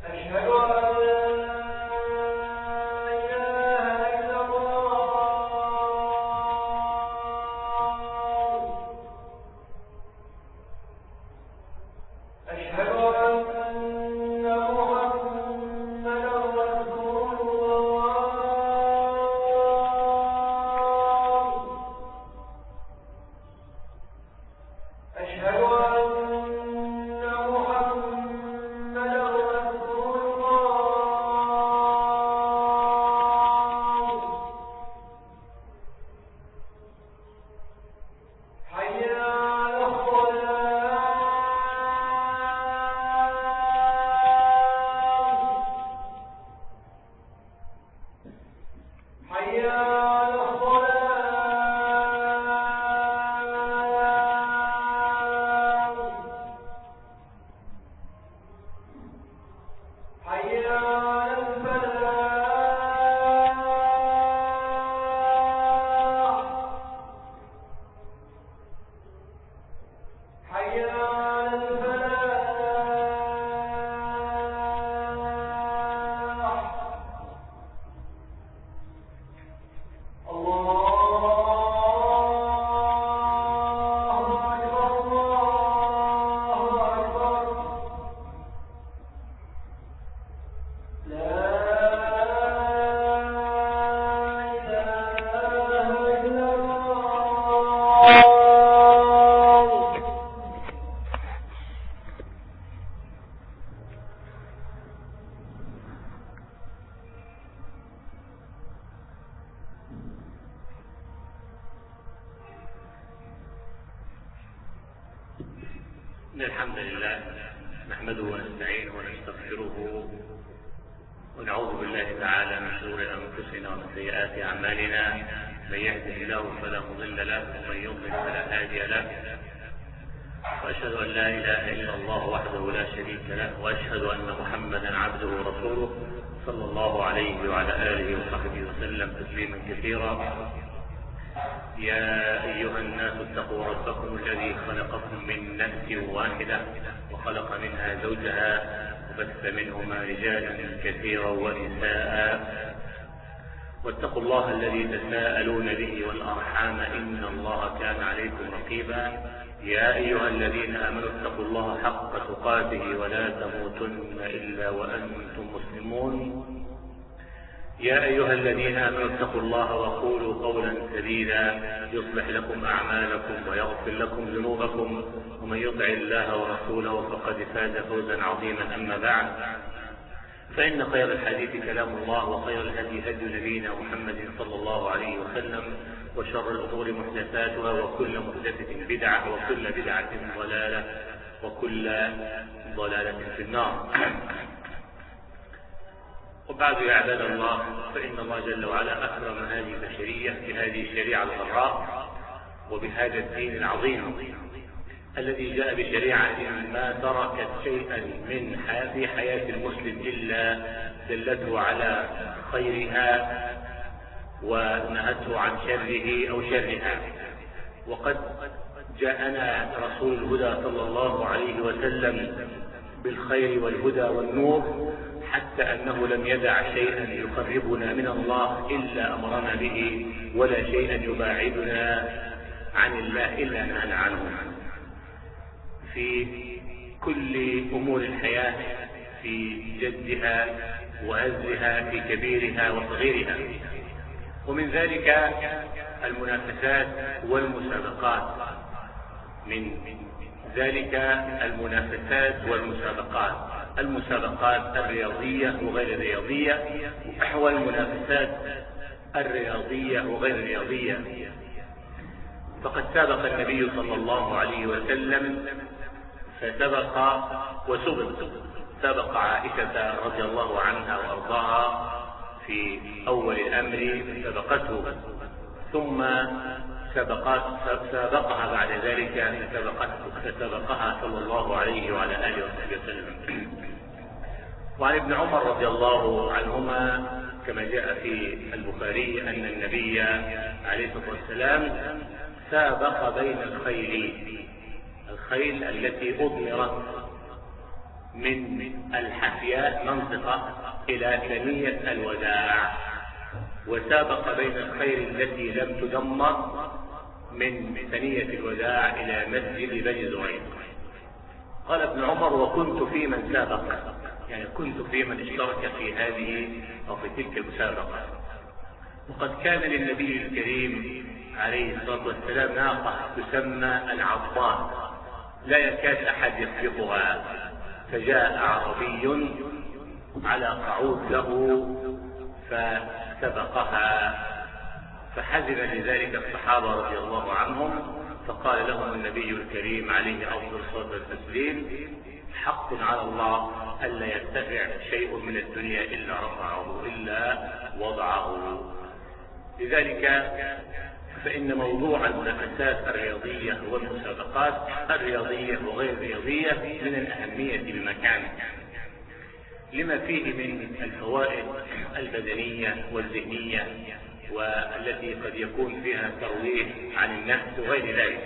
إن الحمد لله نحمده ونستعينه ونستغفره ونعوذ بالله تعالى من شرور أنفسنا ومن سيئات أعمالنا. من يهده الله فلا مضل له ومن يضلل فلا هادي له، وأشهد أن لا إله إلا الله وحده لا شريك له، وأشهد أن محمدا عبده ورسوله صلى الله عليه وعلى آله وصحبه وسلم تسليما كثيرا. يا أيها الناس اتقوا ربكم الذي خلقكم من نفس واحدة وخلق منها زوجها وبث منهما رجالا كثيرا ونساء، واتقوا الله الذي تساءلون به والأرحام إن الله كان عليكم رقيبا. يا أيها الذين آمنوا اتقوا الله حق تقاته ولا تموتن إلا وأنتم مسلمون. يا أيها الذين آمنوا اتقوا الله وقولوا قولا سديدا يصلح لكم أعمالكم ويغفر لكم ذنوبكم، ومن يطع الله ورسوله فقد فاز فوزا عظيما. أما بعد، فإن خير الحديث كلام الله، وخير الهدي هدي نبينا محمد صلى الله عليه وسلم، وشر الأمور محدثاتها، وكل محدثة بدعة، وكل بدعة ضلالة، وكل ضلالة في النار. وبعد يا عباد الله، فإن الله جل وعلا أكرم هذه البشرية بهذه الشريعة الغراء وبهذا الدين العظيم الذي جاء بشريعة ما تركت شيئا من في حياة المسلم إلا دلته على خيرها ونهته عن شره أو شرها. وقد جاءنا رسول الهدى صلى الله عليه وسلم بالخير والهدى والنور، حتى أنه لم يدع شيئا يقربنا من الله إلا أمرنا به، ولا شيئا يباعدنا عن الله إلا نهانا عنه. في كل أمور الحياة، في جدها وهزها، في كبيرها وصغيرها، ومن ذلك المنافسات والمسابقات. من ذلك المنافسات والمسابقات، المسابقات الرياضية وغير الرياضية، والمنافسات الرياضية وغير الرياضية. فقد سابق النبي صلى الله عليه وسلم فسبق وسبق. سبق عائشة رضي الله عنها وأرضاها في أول الأمر سبقته، ثم سابقها بعد ذلك فسبقها صلى الله عليه وعلى آله وصحبه وسلم. وعن ابن عمر رضي الله عنهما كما جاء في البخاري أن النبي عليه الصلاة والسلام سابق بين الخيل التي أضمرت من الحفياء منطقة إلى ثنية الوداع، وسابق بين الخير التي لم تدمر من ثنية الوداع إلى مسجد بني زريق. قال ابن عمر: وكنت في من سابق، يعني كنت في من اشترك في هذه أو في تلك المسابقة. وقد كان للنبي الكريم عليه الصلاة والسلام ناقة تسمى العضبان لا يكاد أحد يسبقها، فجاء أعرابي على قعود له فسبقها، فحزن لذلك الصحابة رضي الله عنهم، فقال لهم النبي الكريم عليه أفضل الصلاة والتسليم: حق على الله ألا يرتفع شيء من الدنيا إلا رفعه إلا وضعه. لذلك فإن موضوع المنافسات الرياضية والمسابقات الرياضية وغير الرياضية من الأهمية بمكان، لما فيه من الفوائد البدنية والذهنية، والتي قد يكون فيها ترويح عن النفس وغير ذلك.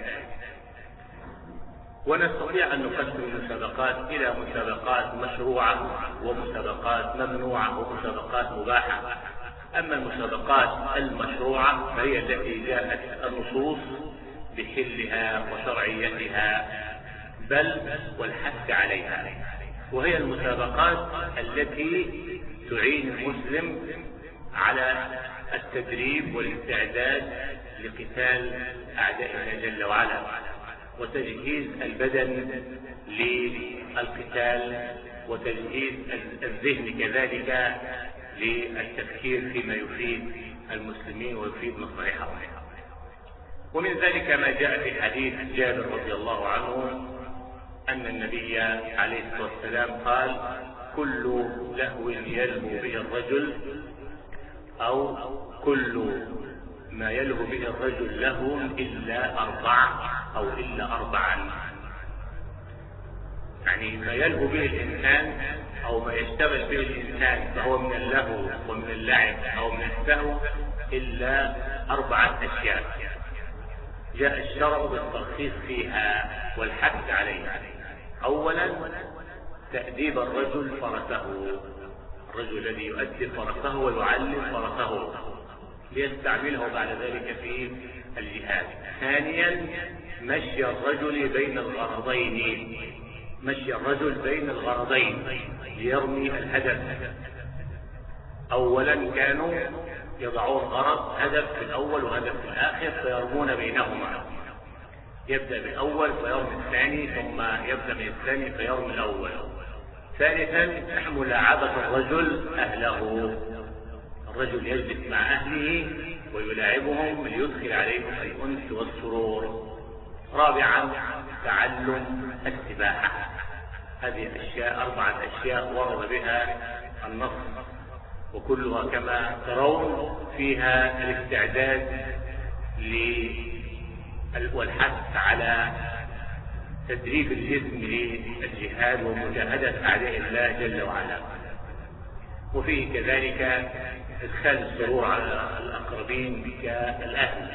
ونستطيع أن نقسم المسابقات إلى مسابقات مشروعة ومسابقات ممنوعة ومسابقات مباحة. أما المسابقات المشروعة فهي التي جاءت النصوص بحلها وشرعيتها بل والحث عليها، وهي المسابقات التي تعين المسلم على التدريب والاستعداد لقتال أعداء الله جل وعلا، وتجهيز البدن للقتال، وتجهيز الذهن كذلك للتفكير فيما يفيد المسلمين ويفيد مصالحهم. ومن ذلك ما جاء في حديث جابر رضي الله عنه أن النبي عليه الصلاة والسلام قال: كل لهو يلهو به الرجل أو كل ما يلهو به الرجل لهو إلا أربعة أو إلا أربعا، يعني ما يلهو به الإنسان أو ما يشتغل به الإنسان فهو من اللهو ومن اللعب أو من السهو إلا أربعة أشياء جاء الشرع بالترخيص فيها والحث عليها. أولا تأديب الرجل فرسه، الرجل الذي يؤدب فرسه ويعلم فرسه ليستعمله بعد ذلك في الجهاد. ثانيا مشي الرجل بين الغرضين، مشي الرجل بين الغرضين ليرمي الهدف. أولا كانوا يضعون غرض، هدف في الأول وهدف في الآخر، فيرمون بينهما، يبدأ بالأول فيرمي الثاني، ثم يبدأ من الثاني فيرمي الأول. ثالثا ملاعبة الرجل أهله، الرجل يجلس مع أهله ويلاعبهم ليدخل عليهم الأنس والسرور. رابعا تعلم السباحة. هذه الأشياء أربعة أشياء ورد بها النص، وكلها كما ترون فيها الاستعداد والحث على تدريب الجسم للجهاد ومجاهدة أعداء الله جل وعلا، وفيه كذلك إدخال السرور على الأقربين كالأهل.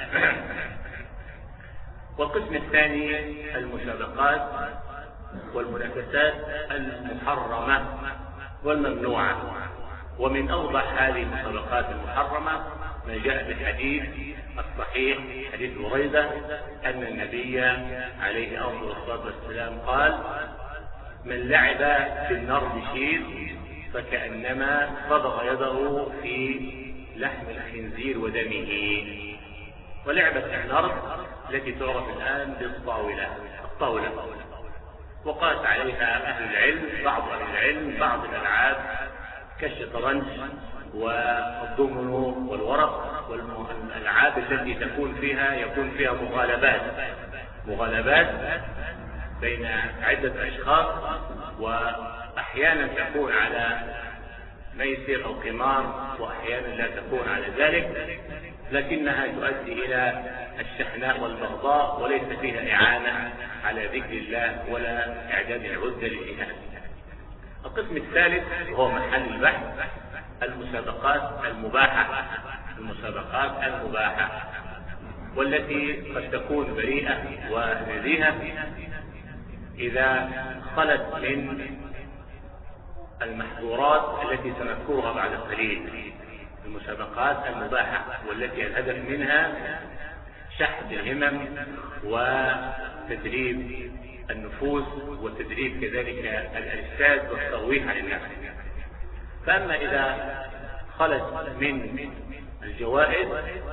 والقسم الثاني المسابقات والمنافسات المحرمة والممنوعة. ومن أوضح هذه المسابقات المحرمة ما جاء في الحديث الصحيح حديث بريدة أن النبي عليه أفضل الصلاة والسلام قال: من لعب في النار بشير فكأنما صبغ يده في لحم الخنزير ودمه. ولعبة النار التي تعرف الآن بالطاولة، وقاس عليها أهل العلم، بعض أهل العلم بعض الألعاب كالشطرنج والضمنو والورق والألعاب التي يكون فيها مغالبات بين عدة أشخاص، وأحيانا تكون على ميسر أو قمار، وأحيانا لا تكون على ذلك، لكنها تؤدي إلى الشحناء والبغضاء، وليس فيها إعانة على ذكر الله ولا إعداد العدة للجهاد. القسم الثالث هو محل البحث المسابقات المباحة، والتي قد تكون بريئة ونزيهة إذا خلت من المحظورات التي سنذكرها بعد قليل، المسابقات المباحة والتي الهدف منها شحذ الهمم وتدريب النفوس وتدريب كذلك الإرشاد والترويح عن النفس. فأما إذا خلت من الجوائز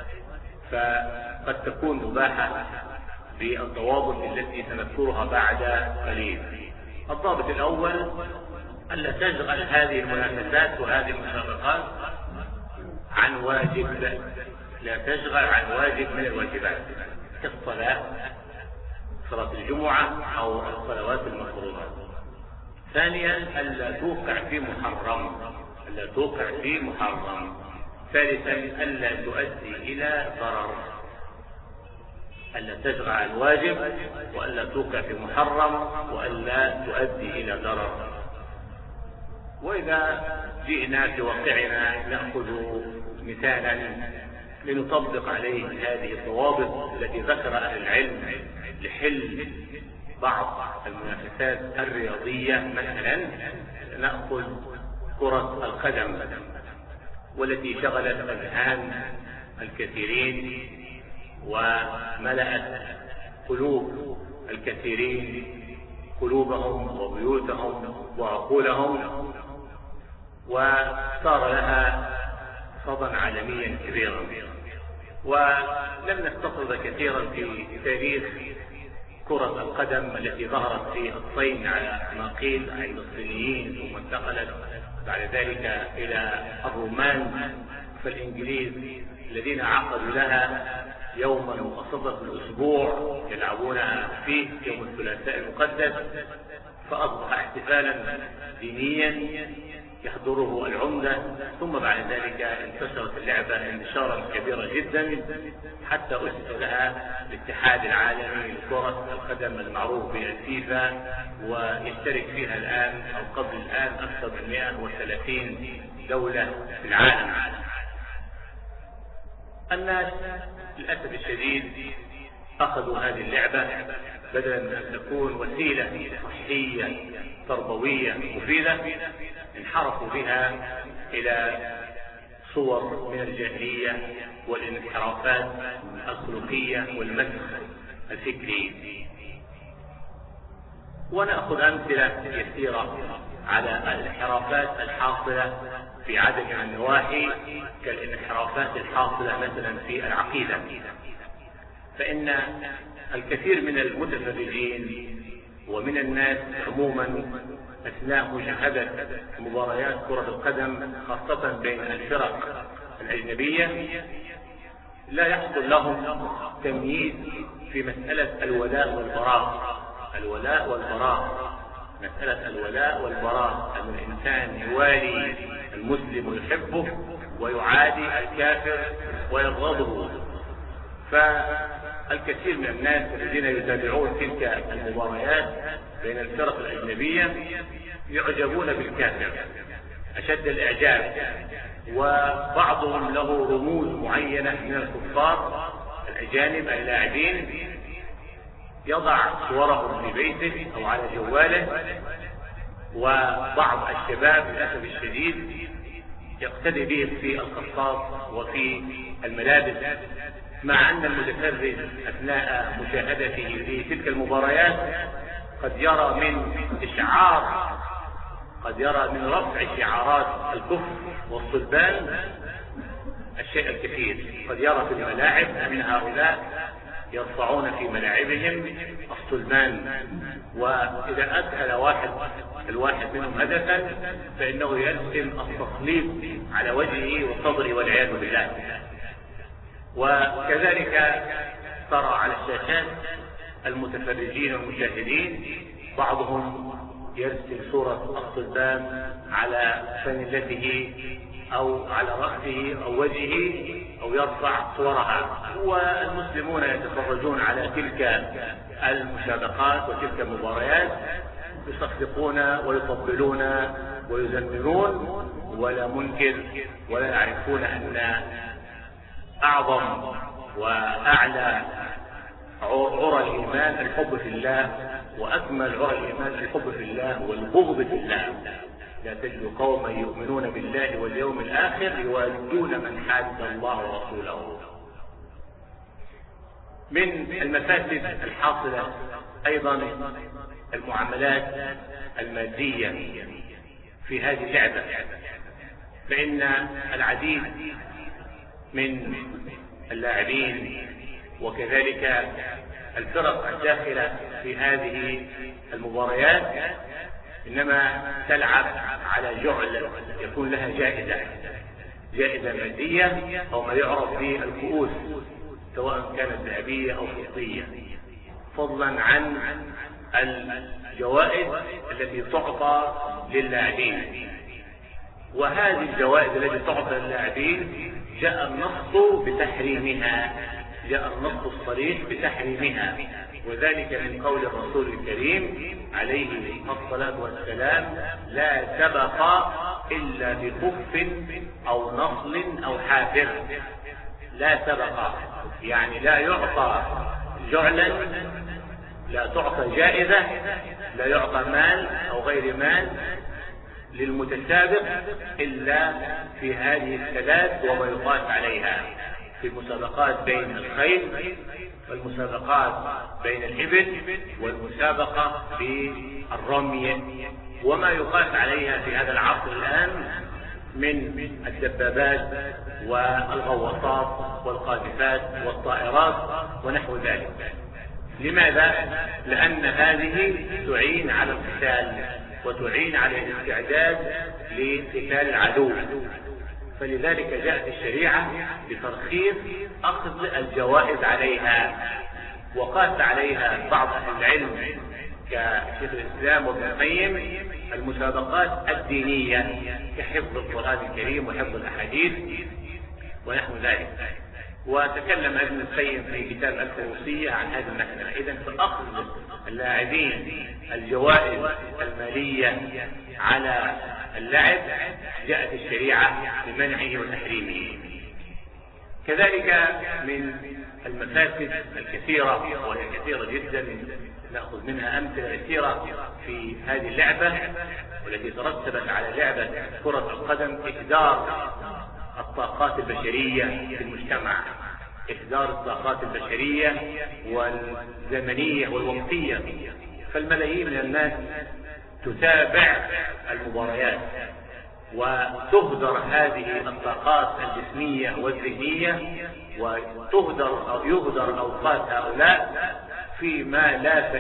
فقد تكون مباحة بالضوابط التي سنذكرها بعد قليل. الضابط الأول ألا تشغل هذه المنافسات وهذه المسابقات عن واجب، لا تشغل عن واجب من الواجبات كالصلاة، صلاة الجمعة أو الصلوات المفروضة. ثانيا ألا توقع في محرم، ألا توقع في محرم. ثالثا ألا تؤدي إلى ضرر، ألا تشغل عن واجب وألا توقع في محرم وألا تؤدي إلى ضرر. وإذا جئنا في واقعنا نأخذ مثالا لنطبق عليه هذه الضوابط التي ذكر أهل العلم لحل بعض المنافسات الرياضية. مثلا نأخذ كرة القدم والتي شغلت أذهان الكثيرين وملأت قلوب الكثيرين، قلوبهم وبيوتهم وعقولهم، وصار لها صدى عالميا كبيرا. ولم نستطرد كثيرا في تاريخ كرة القدم التي ظهرت في الصين على ناقيل عند الصينيين ثم انتقلت بعد ذلك إلى الرومان فالإنجليز الذين عقدوا لها يوما مخصصا في الأسبوع يلعبونها فيه يوم الثلاثاء المقدس، فأصبح احتفالا دينيا يحضره العمدة. ثم بعد ذلك انتشرت اللعبة انتشارا كبيرا جدا حتى أسس لها الاتحاد العالمي لكرة القدم المعروف بالفيفا، ويشترك فيها الآن أو قبل الآن أكثر من 130 دولة في العالم. الناس للأسف الشديد أخذوا هذه اللعبة بدلا من أن تكون وسيلة صحية تربوية مفيدة، انحرفوا بها إلى صور من الجاهلية والانحرافات الخلقية والمسخ الفكري. ونأخذ أمثلة يسيرة على الانحرافات الحاصلة في عدد من النواحي كالانحرافات الحاصلة مثلا في العقيدة. فإن الكثير من المتفرجين ومن الناس عموما أثناء مشاهدة مباريات كرة القدم خاصة بين الفرق الأجنبية لا يحصل لهم تمييز في مسألة الولاء والبراء. الولاء والبراء، مسألة الولاء والبراء، أن الإنسان يوالي المسلم ويحبه ويعادي الكافر ويبغضه. فالكثير من الناس الذين يتابعون تلك المباريات بين الفرق الأجنبية يعجبون بالكافر أشد الإعجاب، وبعضهم له رموز معينة من الكفار الأجانب اللاعبين يضع صورهم في بيته أو على جواله. وبعض الشباب للأسف الشديد يقتدي بهم في القصاص وفي الملابس، مع أن المتفرج أثناء مشاهدته لتلك المباريات قد يرى من رفع شعارات الكفر والصلبان الشيء الكثير. قد يرى في الملاعب أن هؤلاء يرفعون في ملاعبهم الصلبان، وإذا أدخل الواحد منهم هدفا فإنه يرسم التصليب على وجهه وصدره والعياذ بالله. وكذلك ترى على الشاشات المتفرجين والمشاهدين بعضهم يرسم صورة الصلبان على فانلته أو على رأسه أو وجهه أو يرفع صورها. والمسلمون يتفرجون على تلك المسابقات وتلك المباريات يصفقون ويطبلون ويزمرون ولا منكر، ولا يعرفون أن أعظم وأعلى عرى الإيمان الحب في الله، وأكمل عرى الإيمان الحب في الله والبغض في الله. لا تجد قوما يؤمنون بالله واليوم الآخر يوادون من حاد الله ورسوله. من المفاسد الحاصلة أيضا المعاملات المادية في هذه اللعبة، فإن العديد من اللاعبين وكذلك الفرق الداخلة في هذه المباريات إنما تلعب على جعل يكون لها جائزة مادية أو ما يعرف بالكؤوس، سواء كانت ذهبية أو فضية، فضلا عن الجوائز التي تعطى للاعبين. وهذه الجوائز التي تعطى للاعبين جاء النص الصريح بتحريمها، وذلك من قول الرسول الكريم عليه الصلاة والسلام: لا سبق إلا بخف أو نصل أو حافر. لا سبق يعني لا يعطى جعلا، لا تعطى جائزة، لا يعطى مال أو غير مال للمتسابق إلا في هذه الثلاث وما يقاس عليها، في المسابقات بين الخيل، والمسابقات بين الإبل، والمسابقة بالرمي، وما يقاس عليها في هذا العصر الآن من الدبابات والغواصات والقاذفات والطائرات ونحو ذلك. لماذا؟ لأن هذه تعين على القتال وتعين على الاستعداد لقتال العدو، فلذلك جاءت الشريعة بترخيص أخذ الجوائز عليها، وقاس عليها بعض أهل العلم كشيخ الإسلام وابن القيم المسابقات الدينية كحفظ القرآن الكريم وحفظ الأحاديث ونحو ذلك. وتكلم ابن القيم في كتاب الفروسية عن هذه المسألة. إذن فأخذ اللاعبين الجوائز المالية على اللعب جاءت الشريعة بمنعه وتحريمه. كذلك من المفاسد الكثيرة وهي كثيرة جدا، نأخذ منها أمثلة كثيرة في هذه اللعبة والتي ترتبت على لعبة كرة القدم: إهدار الطاقات البشرية في المجتمع، إهدار الطاقات البشرية والزمنية والوقتية. فالملايين من الناس تتابع المباريات وتهدر هذه الطاقات الجسمية والذهنية، ويهدر أوقات هؤلاء فيما لا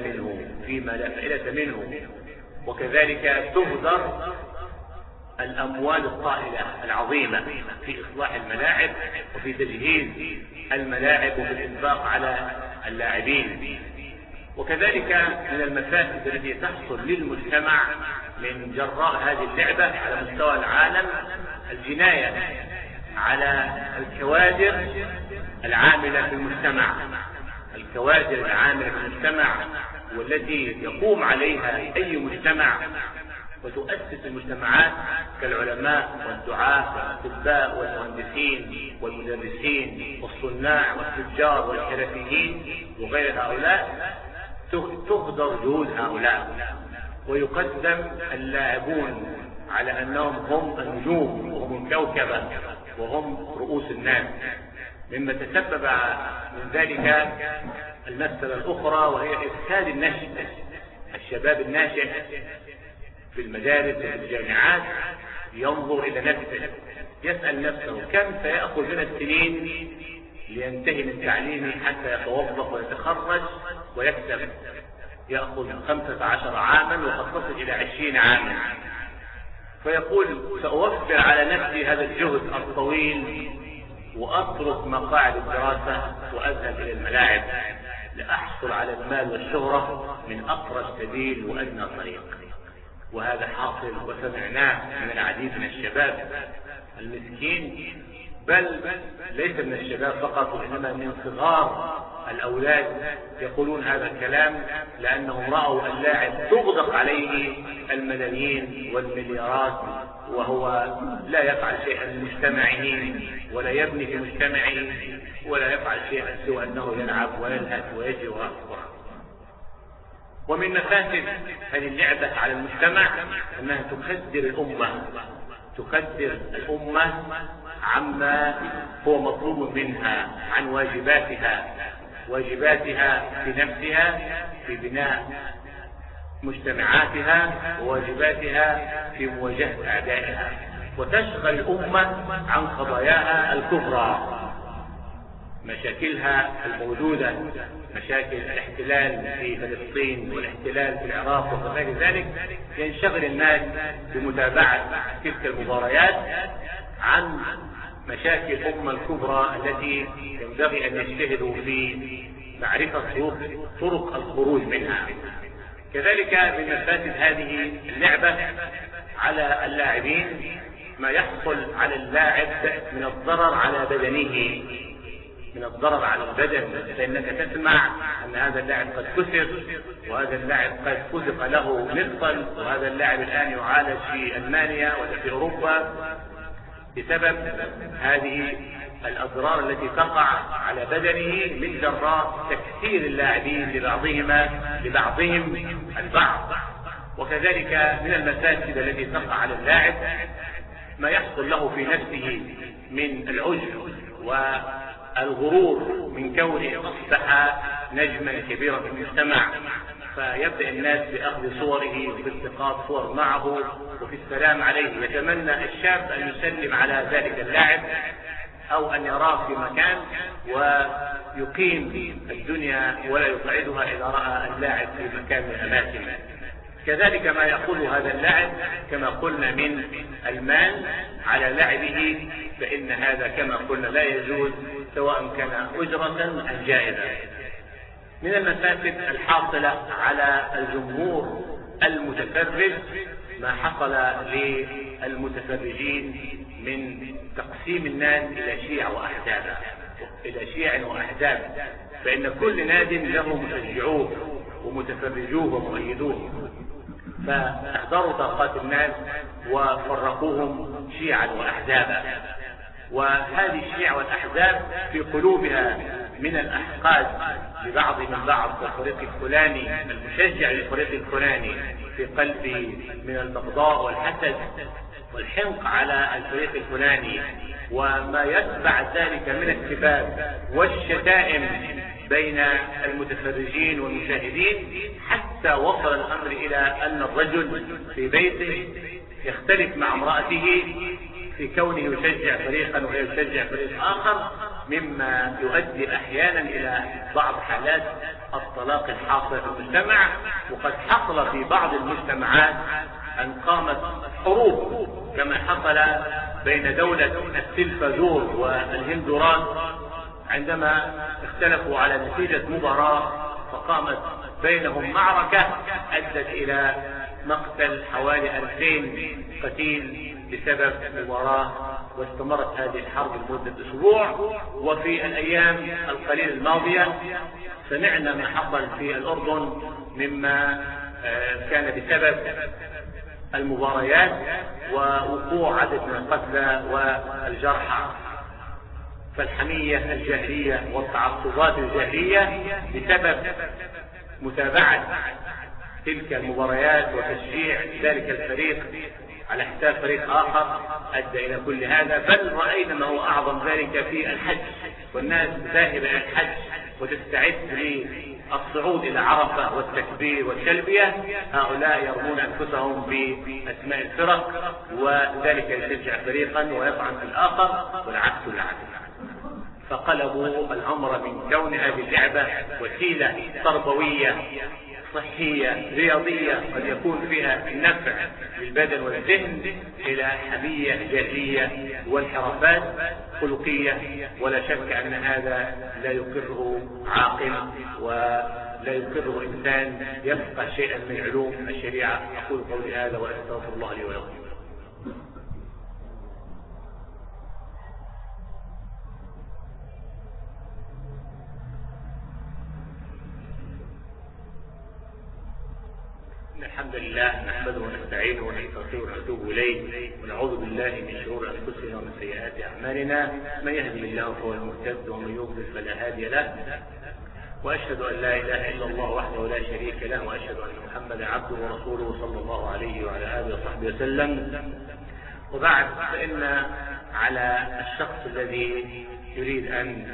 فائدة منه، وكذلك تهدر الأموال الطائلة العظيمة في إصلاح الملاعب وفي تجهيز الملاعب وفي الإنفاق على اللاعبين. وكذلك من المفاسد التي تحصل للمجتمع من جراء هذه اللعبة على مستوى العالم الجناية على الكوادر العاملة في المجتمع، الكوادر العاملة في المجتمع والتي يقوم عليها أي مجتمع وتؤسس المجتمعات كالعلماء والدعاة والأطباء والمهندسين والمدرسين والصناع والتجار والحرفيين وغير هؤلاء. تهدر جهود هؤلاء ويقدم اللاعبون على أنهم هم النجوم وهم الكوكبة وهم رؤوس الناس، مما تسبب من ذلك المسألة الأخرى وهي إفساد النشء. الشباب الناشئ في المدارس وفي الجامعات ينظر إلى نفسه، يسأل نفسه كم سيأخذ من السنين لينتهي من تعليمه حتى يتوظف ويتخرج ويكسب. يأخذ 15 عاما وقد تصل إلى 20 عاما، فيقول سأوفر على نفسي هذا الجهد الطويل وأترك مقاعد الدراسة وأذهب إلى الملاعب لأحصل على المال والشهرة من أقرب سبيل وأدنى طريق. وهذا حاصل وسمعناه من العديد من الشباب المسكين، بل ليس من الشباب فقط وإنما من صغار الأولاد يقولون هذا الكلام لأنهم رأوا اللاعب تغدق عليه الملايين والمليارات وهو لا يفعل شيئا لمجتمعه ولا يبني في مجتمعه ولا يفعل شيئا سوى أنه يلعب ويلهث ويجري ويصبح. ومن مفاسد هذه اللعبة على المجتمع أنها تخدر الأمة عما هو مطلوب منها، عن واجباتها في نفسها في بناء مجتمعاتها، وواجباتها في مواجهة أعدائها، وتشغل الأمة عن قضاياها الكبرى، مشاكلها الموجودة، مشاكل الاحتلال في فلسطين والاحتلال في العراق وغير ذلك. ينشغل الناس بمتابعة تلك المباريات عن مشاكل الأمة الكبرى التي ينبغي أن يجتهدوا في معرفة طرق الخروج منها. كذلك من مفاسد هذه اللعبة على اللاعبين ما يحصل على اللاعب من الضرر على بدنه، من الضرر على البدن، لأنك تسمع أن هذا اللاعب قد كسر، وهذا اللاعب قد فزق له مفصل، وهذا اللاعب الآن يعالج في ألمانيا ولا في أوروبا بسبب هذه الأضرار التي تقع على بدنه من جراء تكثير اللاعبين لبعضهم البعض. وكذلك من المفاسد التي تقع على اللاعب ما يحصل له في نفسه من العجب والغرور من كونه أصبح نجما كبيرا في المجتمع، فيبدأ الناس بأخذ صوره وبالتقاط صور معه وفي السلام عليه. يتمنى الشاب أن يسلم على ذلك اللاعب أو أن يراه في مكان ويقيم الدنيا ولا يقعدها إذا رأى اللاعب في مكان من الأماكن. كذلك ما يأخذ هذا اللاعب كما قلنا من المال على لعبه، فإن هذا كما قلنا لا يجوز سواء كان أجرة أم جائزة. من المفاسد الحاصلة على الجمهور المتفرج ما حصل للمتفرجين من تقسيم الناس إلى شيع وأحزاب، فإن كل ناد له مشجعوه ومتفرجوه ومؤيدوه، فاحضروا طاقات الناس وفرقوهم شيعا وأحزابا. وهذه الشيع والأحزاب في قلوبها من الأحقاد لبعض من بعض، والفريق الفلاني المشجع للفريق الفلاني في قلبه من البغضاء والحسد والحنق على الفريق الفلاني، وما يتبع ذلك من السباب والشتائم بين المتفرجين والمشاهدين، حتى وصل الأمر إلى أن الرجل في بيته يختلف مع امرأته في كونه يشجع فريقا وهي يشجع فريق آخر، مما يؤدي أحيانا إلى بعض حالات الطلاق الحاصلة في المجتمع. وقد حصل في بعض المجتمعات أن قامت حروب كما حصل بين دولة التلفزور والهندوران عندما اختلفوا على نتيجة مباراة، فقامت بينهم معركة أدت إلى مقتل حوالي 2000 قتيل بسبب مباراة، واستمرت هذه الحرب لمدة أسبوع. وفي الأيام القليلة الماضية سمعنا ما حصل في الأردن مما كان بسبب المباريات ووقوع عدد من القتلى والجرحى. فالحمية الجاهلية والتعصبات الجاهلية بسبب متابعة تلك المباريات وتشجيع ذلك الفريق على حساب فريق آخر أدى إلى كل هذا. بل رأينا ما هو أعظم ذلك في الحج، والناس ذاهبة إلى الحج وتستعد للصعود إلى عرفة والتكبير والتلبية، هؤلاء يرمون أنفسهم بأسماء الفرق، وذلك يشجع فريقا ويطعن في الآخر والعكس العكس. فقلبوا الأمر من كون هذه اللعبة وسيلة تربوية صحية رياضية قد يكون فيها النفع للبدن والذهن إلى حمية جاهلية وانحرافات خلقية. ولا شك أن هذا لا يقره عاقل ولا يقره إنسان يفقه شيئا من علوم الشريعة. أقول قولي هذا وأستغفر الله لي ولكم. الحمد لله نحمده ونستعينه ونستغفره ونتوب إليه، ونعوذ بالله من شرور أنفسنا ومن سيئات أعمالنا. من يهده الله فهو المهتد ومن يضلل فلا هادي له، وأشهد أن لا إله إلا الله وحده لا شريك له، وأشهد أن محمدا عبده ورسوله صلى الله عليه وعلى آله وصحبه وسلم. وبعد، فإن على الشخص الذي يريد أن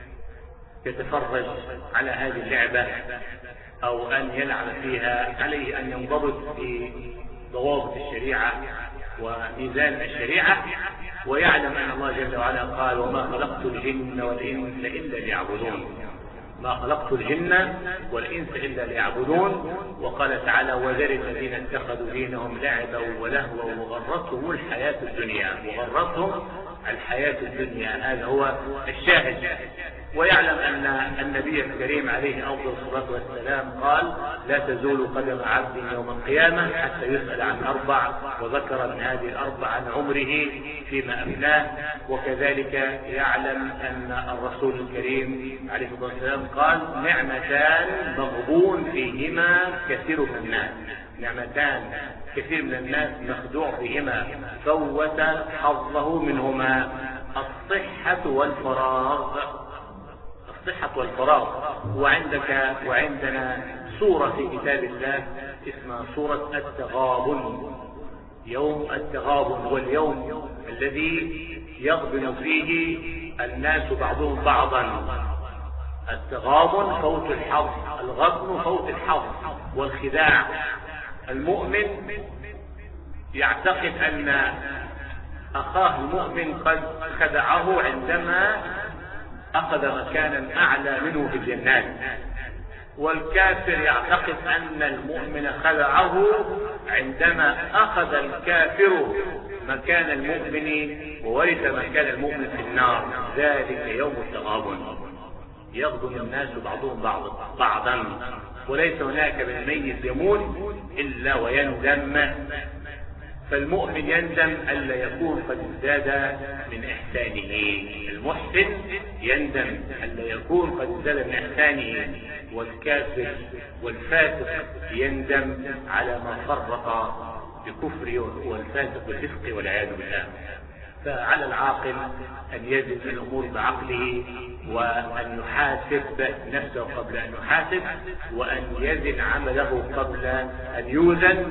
يتفرج على هذه اللعبة أو أن يلعب فيها عليه أن ينضبط في ضوابط الشريعة وميزان الشريعة، ويعلم أن الله جل وعلا قال: وما خلقت الجن والإنس إلا ليعبدون. ما خلقت الجن والإنس إلا ليعبدون. وقال تعالى: وذر الذين اتخذوا دينهم لعبا ولهوا وغرتهم الحياة الدنيا. وغرتهم الحياة الدنيا، هذا هو الشاهد. ويعلم أن النبي الكريم عليه أفضل الصلاة والسلام قال: لا تزول قدم عبد يوم القيامة حتى يسأل عن 4، وذكر من هذه ال4 عن عمره فيما أفناه. وكذلك يعلم أن الرسول الكريم عليه الصلاة والسلام قال: نعمتان مغبون فيهما كثير من الناس. نعمتان كثير من الناس مخدوع فيهما، فوت حظه منهما: الصحة والفراغ. الصحة والفراغ. وعندك وعندنا سورة في كتاب الله اسمها سورة التغابن. يوم التغابن هو اليوم الذي يغبن فيه الناس بعضهم بعضا. التغابن فوت الحظ، الغبن فوت الحظ والخداع. المؤمن يعتقد أن أخاه المؤمن قد خدعه عندما أخذ مكانا أعلى منه في الجنات، والكافر يعتقد أن المؤمن خدعه عندما أخذ الكافر مكان المؤمن وورث مكان المؤمن في النار. ذلك يوم التغابن، يغبن الناس بعضهم بعضا، وليس هناك من ميت يموت إلا ويندم. فالمؤمن يندم ألا يكون قد ازداد من إحسانه، المحسن يندم ألا يكون قد ازداد من إحسانه، والكافر والفاسق يندم على ما فرط بكفره، والفاسق بالفسق والعياذ بالله. فعلى العاقل أن يزن الأمور بعقله، وأن يحاسب نفسه قبل أن يحاسب، وأن يزن عمله قبل أن يوزن.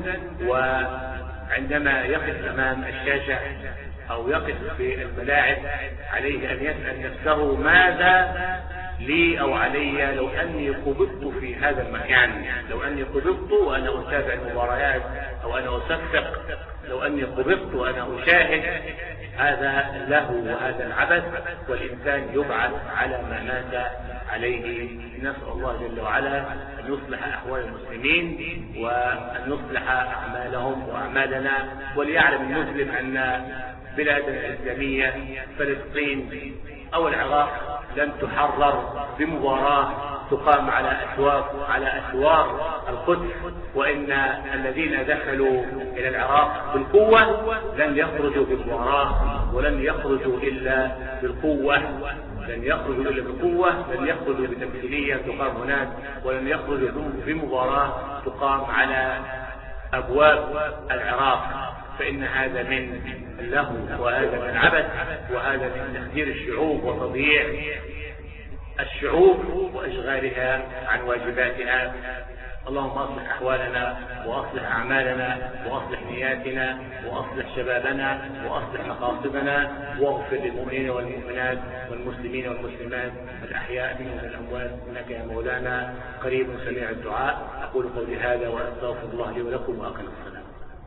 وعندما يقف أمام الشاشة أو يقف في الملاعب عليه أن يسأل نفسه: ماذا لي أو علي لو أني قبضت في هذا المكان؟ لو أني قبضت وأنا أتابع المباريات أو أنا أصفق، لو أني قبضت وأنا أشاهد، هذا له وهذا العبث. والإنسان يبعث على ما مات عليه. نسأل الله جل وعلا أن يصلح أحوال المسلمين وأن يصلح أعمالهم وأعمالنا. وليعلم المسلم أن بلادنا الإسلامية فلسطين أو العراق لن تحرر بمباراة تقام على أسوار القدس، وإن الذين دخلوا إلى العراق بالقوة لن يخرجوا بمباراة، ولن يخرجوا إلا بالقوة، لن يخرجوا بتمثيلية تقام هناك، ولن يخرجوا بمباراة تقام على أبواب العراق. فإن هذا من اللهو، وهذا من العبث، وهذا من تخدير الشعوب وتضييع الشعوب وإشغالها عن واجباتها. اللهم أصلح أحوالنا وأصلح أعمالنا وأصلح نياتنا وأصلح شبابنا وأصلح مقاصدنا، واغفر للمؤمنين والمؤمنات والمسلمين والمسلمات الأحياء منهم والأموات، إنك يا مولانا قريب سميع الدعاء. أقول قولي هذا وأستغفر الله لي ولكم وأقم الصلاة.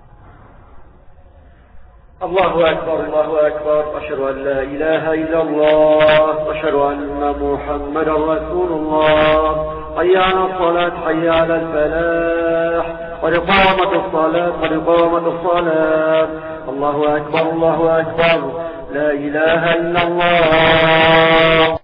الله أكبر الله أكبر، أشهد أن لا إله إلا الله وأشهد أن محمدا رسول الله. حي على الصلاة حي على الفلاح، قد قامت الصلاة قد قامت الصلاة. الله أكبر الله أكبر، لا إله إلا الله.